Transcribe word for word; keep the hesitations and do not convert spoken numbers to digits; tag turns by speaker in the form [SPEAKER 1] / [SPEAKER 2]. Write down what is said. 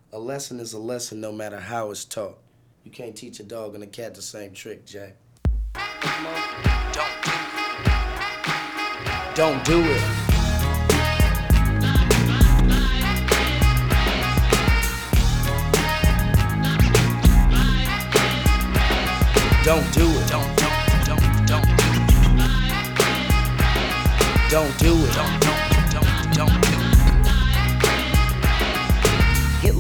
[SPEAKER 1] A lesson is a lesson no matter how it's taught. You can't teach a dog and a cat the same trick, Jack. Don't do it. Don't do it. Don't, don't, don't, don't. Don't do it. Don't, don't.